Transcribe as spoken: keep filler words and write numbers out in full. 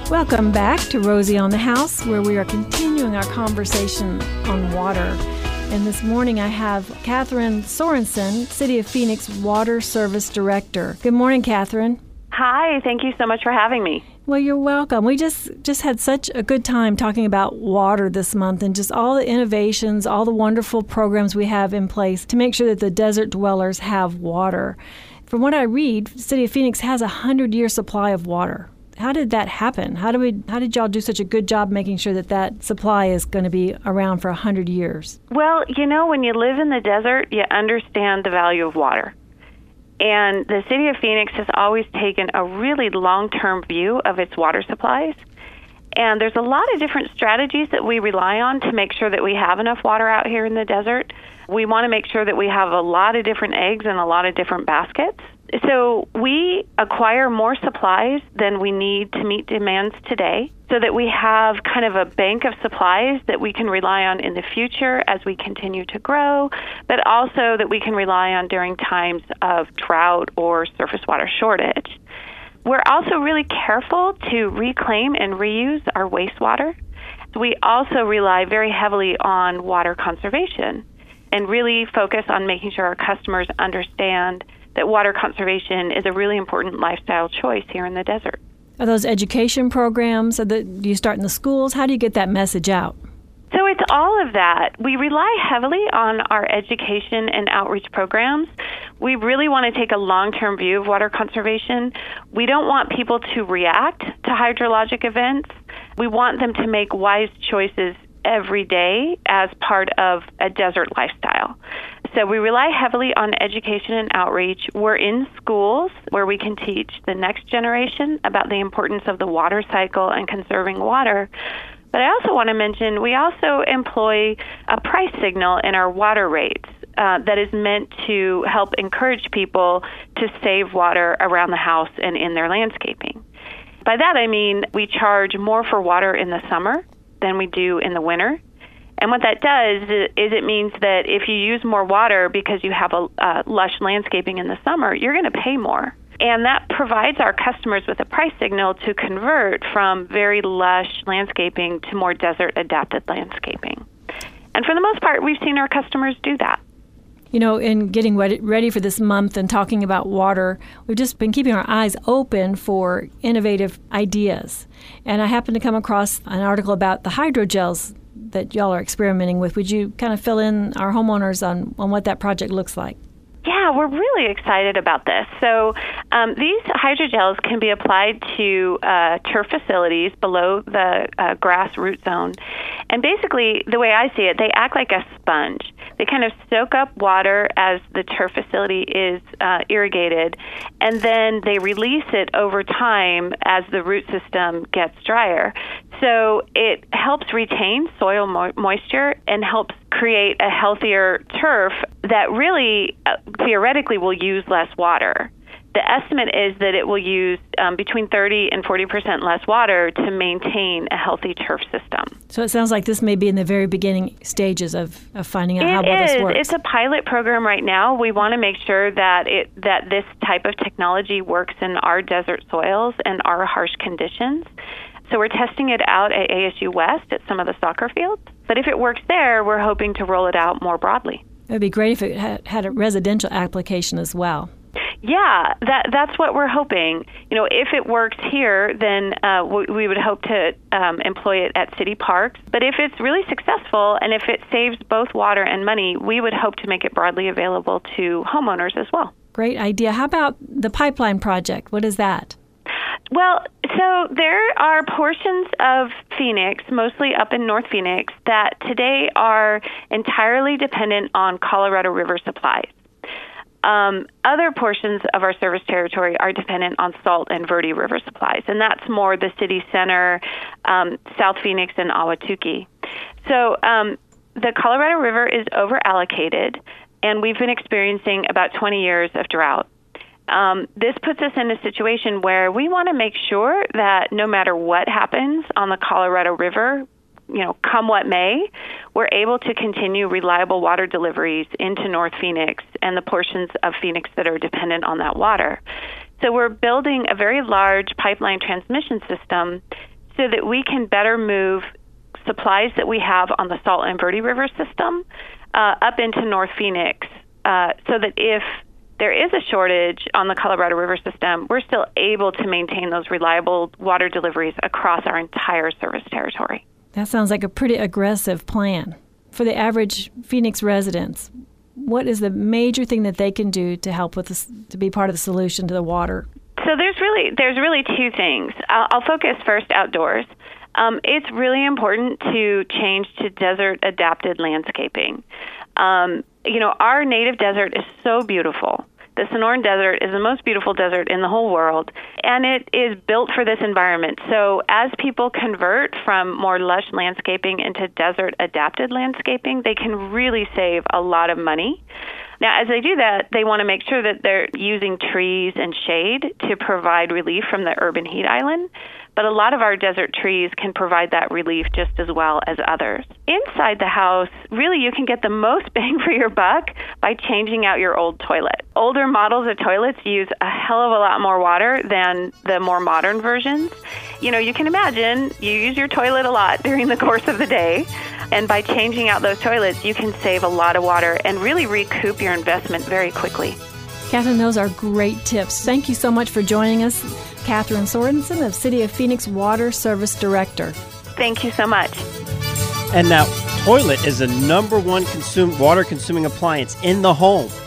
Welcome back to Rosie on the House, where we are continuing our conversation on water. And this morning I have Catherine Sorensen, City of Phoenix Water Service Director. Good morning, Catherine. Hi, thank you so much for having me. Well, you're welcome. We just, just had such a good time talking about water this month and just all the innovations, all the wonderful programs we have in place to make sure that the desert dwellers have water. From what I read, City of Phoenix has a hundred-year supply of water. How did that happen? How do we? How did y'all do such a good job making sure that that supply is going to be around for a hundred years? Well, you know, when you live in the desert, you understand the value of water. And the City of Phoenix has always taken a really long-term view of its water supplies. And there's a lot of different strategies that we rely on to make sure that we have enough water out here in the desert. We want to make sure that we have a lot of different eggs in a lot of different baskets. So we acquire more supplies than we need to meet demands today so that we have kind of a bank of supplies that we can rely on in the future as we continue to grow, but also that we can rely on during times of drought or surface water shortage. We're also really careful to reclaim and reuse our wastewater. We also rely very heavily on water conservation and really focus on making sure our customers understand that water conservation is a really important lifestyle choice here in the desert. Are those education programs? Are the, do you start in the schools? How do you get that message out? So it's all of that. We rely heavily on our education and outreach programs. We really want to take a long-term view of water conservation. We don't want people to react to hydrologic events. We want them to make wise choices every day as part of a desert lifestyle. So we rely heavily on education and outreach. We're in schools where we can teach the next generation about the importance of the water cycle and conserving water. But I also want to mention we also employ a price signal in our water rates uh, that is meant to help encourage people to save water around the house and in their landscaping. By that I mean we charge more for water in the summer than we do in the winter. And what that does is it means that if you use more water because you have a uh, lush landscaping in the summer, you're going to pay more. And that provides our customers with a price signal to convert from very lush landscaping to more desert-adapted landscaping. And for the most part, we've seen our customers do that. You know, in getting ready, ready for this month and talking about water, we've just been keeping our eyes open for innovative ideas. And I happened to come across an article about the hydrogels that y'all are experimenting with. Would you kind of fill in our homeowners on, on what that project looks like? Yeah, we're really excited about this. So um, these hydrogels can be applied to uh, turf facilities below the uh, grass root zone. And basically, the way I see it, they act like a sponge. They kind of soak up water as the turf facility is uh, irrigated, and then they release it over time as the root system gets drier. So it helps retain soil mo- moisture and helps create a healthier turf that really, uh, theoretically, will use less water. The estimate is that it will use um, between thirty and forty percent less water to maintain a healthy turf system. So it sounds like this may be in the very beginning stages of, of finding out it how well is. this works. It's a pilot program right now. We want to make sure that it that this type of technology works in our desert soils and our harsh conditions. So we're testing it out at A S U West at some of the soccer fields. But if it works there, we're hoping to roll it out more broadly. It would be great if it had, had a residential application as well. Yeah, that that's what we're hoping. You know, if it works here, then uh, we, we would hope to um, employ it at city parks. But if it's really successful and if it saves both water and money, we would hope to make it broadly available to homeowners as well. Great idea. How about the pipeline project? What is that? Well, so there are portions of Phoenix, mostly up in North Phoenix, that today are entirely dependent on Colorado River supplies. Um, other portions of our service territory are dependent on Salt and Verde River supplies, and that's more the city center, um, South Phoenix, and Ahwatukee. So um, the Colorado River is over-allocated, and we've been experiencing about twenty years of drought. Um, this puts us in a situation where we want to make sure that no matter what happens on the Colorado River, you know, come what may, we're able to continue reliable water deliveries into North Phoenix and the portions of Phoenix that are dependent on that water. So we're building a very large pipeline transmission system so that we can better move supplies that we have on the Salt and Verde River system uh, up into North Phoenix, uh, so that if there is a shortage on the Colorado River system, we're still able to maintain those reliable water deliveries across our entire service territory. That sounds like a pretty aggressive plan. For the average Phoenix residents, what is the major thing that they can do to help with this, to be part of the solution to the water? So there's really there's really two things. I'll, I'll focus first outdoors. Um, it's really important to change to desert-adapted landscaping. Um, you know, our native desert is so beautiful. The Sonoran Desert is the most beautiful desert in the whole world, and it is built for this environment. So as people convert from more lush landscaping into desert-adapted landscaping, they can really save a lot of money. Now, as they do that, they want to make sure that they're using trees and shade to provide relief from the urban heat island. But a lot of our desert trees can provide that relief just as well as others. Inside the house, really you can get the most bang for your buck by changing out your old toilet. Older models of toilets use a hell of a lot more water than the more modern versions. You know, you can imagine you use your toilet a lot during the course of the day, and by changing out those toilets, you can save a lot of water and really recoup your investment very quickly. Catherine, those are great tips. Thank you so much for joining us. Catherine Sorensen, of City of Phoenix Water Service Director. Thank you so much. And now, toilet is the number one consume, water-consuming appliance in the home.